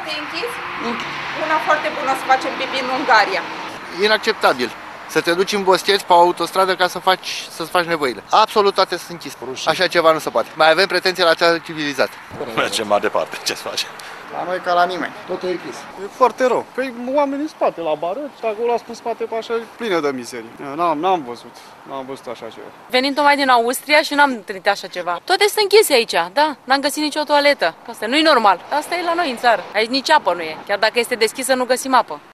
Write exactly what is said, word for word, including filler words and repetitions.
e închis? Una foarte bună să facem pipi în Ungaria. Inacceptabil să te duci în Boscheți pe o autostradă ca să faci, să-ți faci nevoile. Absolut toate sunt închise. Așa ceva nu se poate. Mai avem pretenții la țară civilizată. Mergem mai departe, ce să facem? La noi ca la nimeni, tot e închis. E foarte rău. Păi oamenii în spate, la bară, și acolo în spate pe așa, plină de mizerii. N-am, n-am văzut, n-am văzut așa ceva. Venim tocmai din Austria și n-am întâlnit așa ceva. Toate sunt închise aici, da? N-am găsit nicio toaletă. Asta nu-i normal. Asta e la noi în țară. Aici nici apă nu e. Chiar dacă este deschisă, nu găsim apă.